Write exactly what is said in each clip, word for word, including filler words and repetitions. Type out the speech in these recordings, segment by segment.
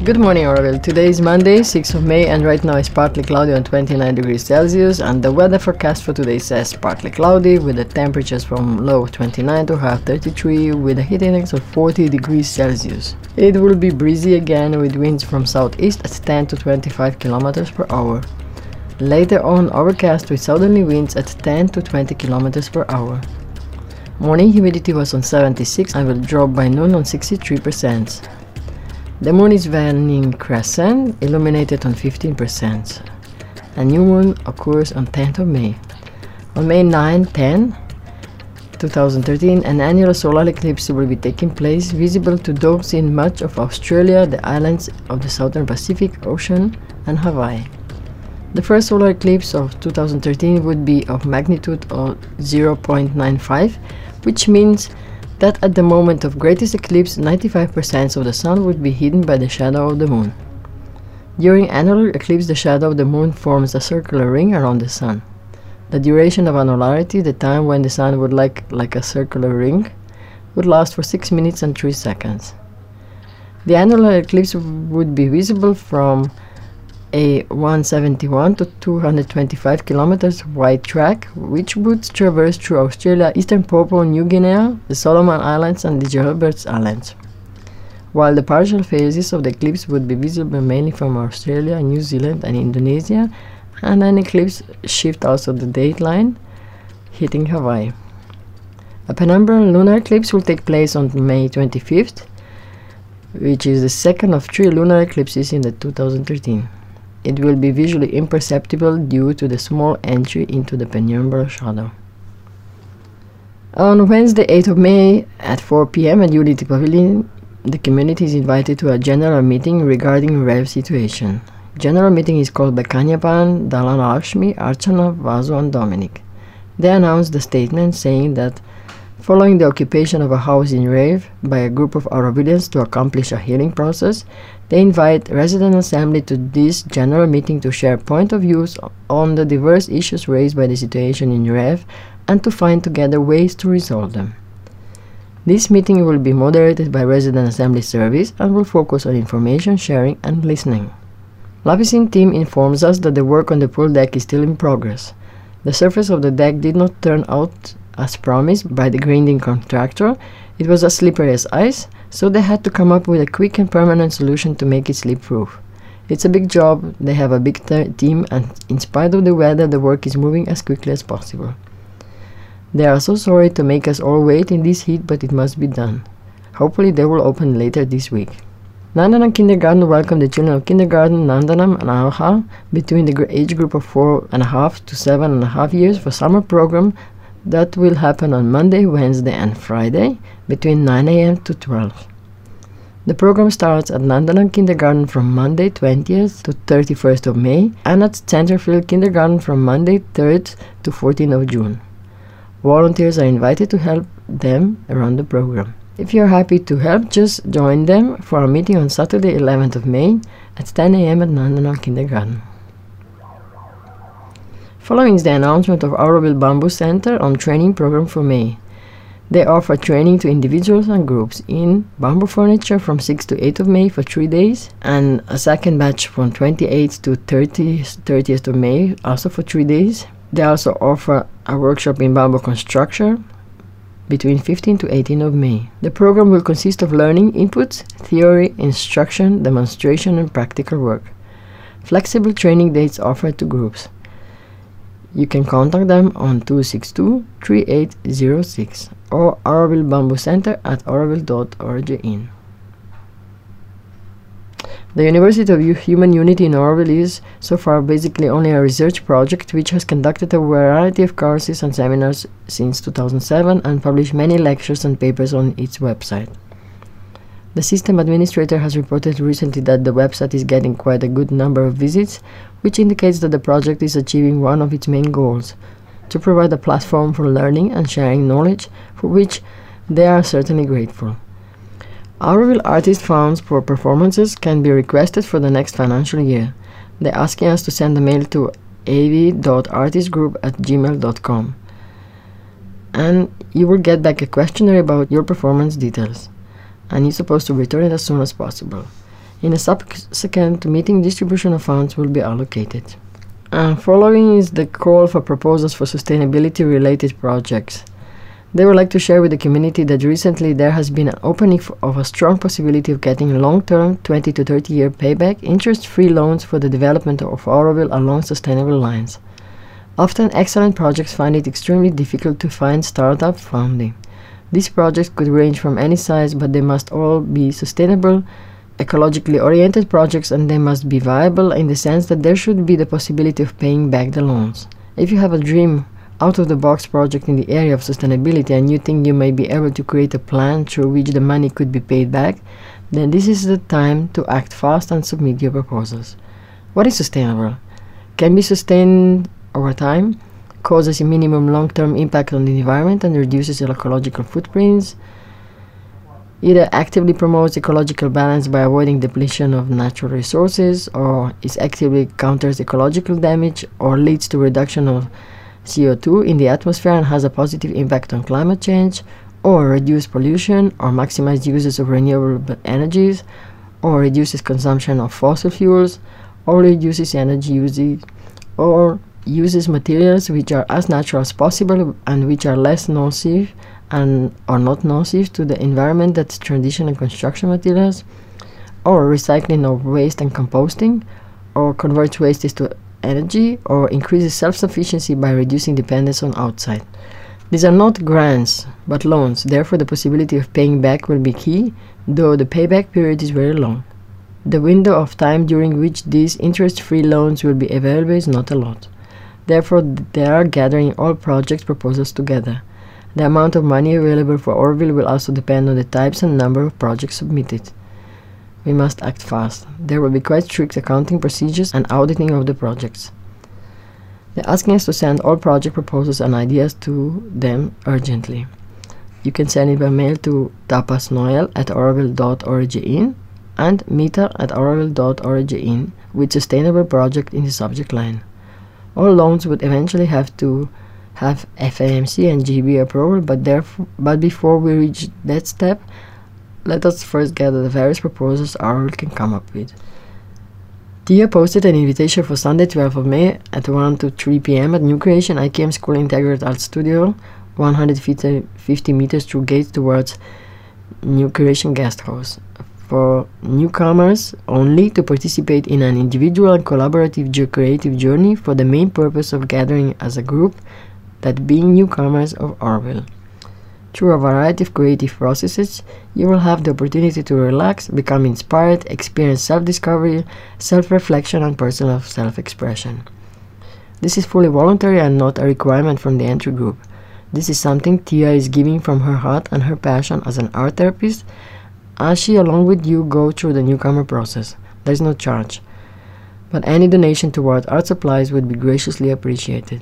Good morning, Oroville. Today is Monday, sixth of May, and right now it's partly cloudy on twenty-nine degrees Celsius, and the weather forecast for today says partly cloudy with the temperatures from low of twenty-nine to high of thirty-three with a heat index of forty degrees Celsius. It will be breezy again with winds from southeast at ten to twenty-five kilometers per hour. Later on, overcast with southerly winds at ten to twenty kilometers per hour. Morning humidity was on seventy-six and will drop by noon on sixty-three percent. The moon is waning crescent, illuminated on fifteen percent. A new moon occurs on tenth of May. On May ninth, tenth, two thousand thirteen, an annual solar eclipse will be taking place, visible to those in much of Australia, the islands of the Southern Pacific Ocean, and Hawaii. The first solar eclipse of two thousand thirteen would be of magnitude of zero point nine five, which means that at the moment of greatest eclipse, ninety-five percent of the sun would be hidden by the shadow of the moon. During annular eclipse, the shadow of the moon forms a circular ring around the sun. The duration of annularity, the time when the sun would look like a circular ring, would last for six minutes and three seconds. The annular eclipse would be visible from a one hundred seventy-one to two hundred twenty-five kilometers wide track, which would traverse through Australia, eastern Papua New Guinea, the Solomon Islands, and the Gilbert Islands, while the partial phases of the eclipse would be visible mainly from Australia, New Zealand, and Indonesia, and an eclipse shift also the dateline, hitting Hawaii. A penumbral lunar eclipse will take place on May twenty-fifth, which is the second of three lunar eclipses in the two thousand thirteen. It will be visually imperceptible due to the small entry into the penumbral shadow. On Wednesday, eighth of May at four p m at Unity Pavilion, the community is invited to a general meeting regarding R E V situation. General meeting is called by Kanyapan, Dalana Lakshmi, Archana, Vasu, and Dominic. They announced the statement saying that following the occupation of a house in R E V by a group of Aurovillians to accomplish a healing process, they invite resident assembly to this general meeting to share point of views on the diverse issues raised by the situation in R E V and to find together ways to resolve them. This meeting will be moderated by Resident Assembly Service and will focus on information sharing and listening. Lapisin team informs us that the work on the pool deck is still in progress. The surface of the deck did not turn out as promised by the grinding contractor. It was as slippery as ice, so they had to come up with a quick and permanent solution to make it slip-proof. It's a big job, they have a big team, and in spite of the weather, the work is moving as quickly as possible. They are so sorry to make us all wait in this heat, but it must be done. Hopefully they will open later this week. Nandanam Kindergarten welcomed the children of kindergarten Nandanam and Aha between the age group of four and a half to seven and a half years for summer program that will happen on Monday, Wednesday, and Friday between nine a m to twelve. The program starts at Nandanam Kindergarten from Monday twentieth to thirty-first of May and at Centerfield Kindergarten from Monday third to fourteenth of June. Volunteers are invited to help them around the program. If you are happy to help, just join them for a meeting on Saturday eleventh of May at ten a m at Nandanam Kindergarten. Following is the announcement of Auroville Bamboo Center on training program for May. They offer training to individuals and groups in bamboo furniture from sixth to eighth of May for three days and a second batch from twenty-eighth to thirtieth of May also for three days. They also offer a workshop in bamboo construction between fifteenth to eighteenth of May. The program will consist of learning inputs, theory, instruction, demonstration, and practical work. Flexible training dates offered to groups. You can contact them on two six two, three eight zero six or Auroville Bamboo Center at auroville dot org in. The University of Human Unity in Auroville is, so far, basically only a research project which has conducted a variety of courses and seminars since two thousand seven and published many lectures and papers on its website. The system administrator has reported recently that the website is getting quite a good number of visits, which indicates that the project is achieving one of its main goals, to provide a platform for learning and sharing knowledge, for which they are certainly grateful. Auroville artist funds for performances can be requested for the next financial year. They're asking us to send a mail to a v dot artist group at gmail dot com. And you will get back a questionnaire about your performance details, and you're supposed to return it as soon as possible. In a subsequent meeting, distribution of funds will be allocated. And following is the call for proposals for sustainability-related projects. They would like to share with the community that recently there has been an opening of a strong possibility of getting long-term, twenty to thirty year payback, interest-free loans for the development of Oroville along sustainable lines. Often excellent projects find it extremely difficult to find startup funding. These projects could range from any size, but they must all be sustainable, ecologically oriented projects, and they must be viable in the sense that there should be the possibility of paying back the loans. If you have a dream out-of-the-box project in the area of sustainability and you think you may be able to create a plan through which the money could be paid back, then this is the time to act fast and submit your proposals. What is sustainable? Can be sustained over time, causes a minimum long-term impact on the environment and reduces ecological footprints, either actively promotes ecological balance by avoiding depletion of natural resources, or is actively counters ecological damage, or leads to reduction of C O two in the atmosphere and has a positive impact on climate change, or reduce pollution, or maximize uses of renewable energies, or reduces consumption of fossil fuels, or reduces energy usage, or uses materials which are as natural as possible and which are less nocive and are not nocive to the environment than traditional construction materials, or recycling of waste and composting, or converts waste to energy, or increases self-sufficiency by reducing dependence on outside. These are not grants, but loans. Therefore, the possibility of paying back will be key, though the payback period is very long. The window of time during which these interest-free loans will be available is not a lot. Therefore, they are gathering all project proposals together. The amount of money available for Oroville will also depend on the types and number of projects submitted. We must act fast. There will be quite strict accounting procedures and auditing of the projects. They're asking us to send all project proposals and ideas to them urgently. You can send it by mail to tapasnoel at oroville dot org and mita at oroville dot org with sustainable project in the subject line. All loans would eventually have to have F A M C and G B approval, but, therefore, but before we reach that step, let us first gather the various proposals Oroville can come up with. Tia posted an invitation for Sunday twelfth of May at one to three p m at New Creation I K M School Integrated Art Studio, one hundred fifty meters through gates towards New Creation Guest House, for newcomers only to participate in an individual and collaborative creative journey for the main purpose of gathering as a group, that being newcomers of Oroville. Through a variety of creative processes, you will have the opportunity to relax, become inspired, experience self-discovery, self-reflection, and personal self-expression. This is fully voluntary and not a requirement from the entry group. This is something Tia is giving from her heart and her passion as an art therapist, as she, along with you, go through the newcomer process. There is no charge, but any donation toward art supplies would be graciously appreciated.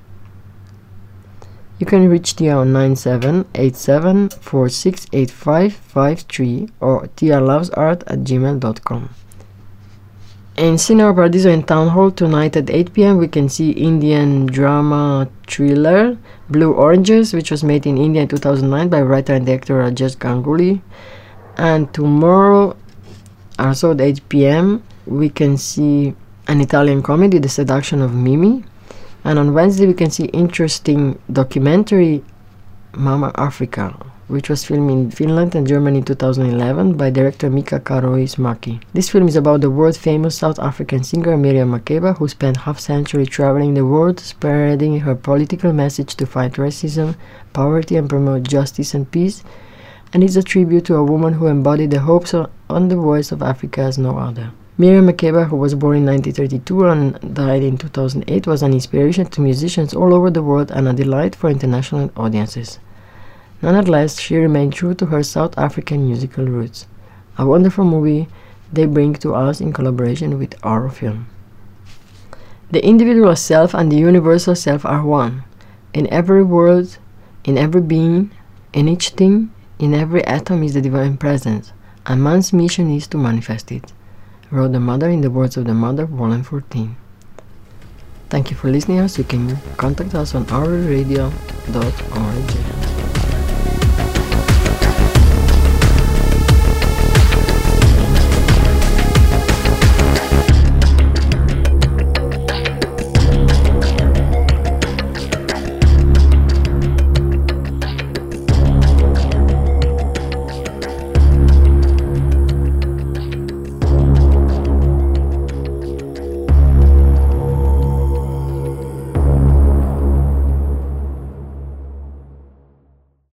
You can reach Tia on nine seven eight seven four six eight five five three or tia loves art at gmail dot com. In Cinema Paradiso in Town Hall tonight at eight p m we can see Indian drama thriller Blue Oranges, which was made in India in two thousand nine by writer and director Rajesh Ganguly. And tomorrow, also at eight p m, we can see an Italian comedy, The Seduction of Mimi. And on Wednesday, we can see interesting documentary, Mama Africa, which was filmed in Finland and Germany in two thousand eleven by director Mika Karois-Maki. This film is about the world-famous South African singer Miriam Makeba, who spent half-century traveling the world, spreading her political message to fight racism, poverty, and promote justice and peace, and is a tribute to a woman who embodied the hopes on the voice of Africa as no other. Miriam Makeba, who was born in nineteen thirty-two and died in two thousand eight, was an inspiration to musicians all over the world and a delight for international audiences. Nonetheless, she remained true to her South African musical roots. A wonderful movie they bring to us in collaboration with our film. The individual self and the universal self are one. In every word, in every being, in each thing, in every atom is the divine presence, and man's mission is to manifest it, wrote the mother in the words of the mother, volume fourteen. Thank you for listening us. You can contact us on oroville radio dot org.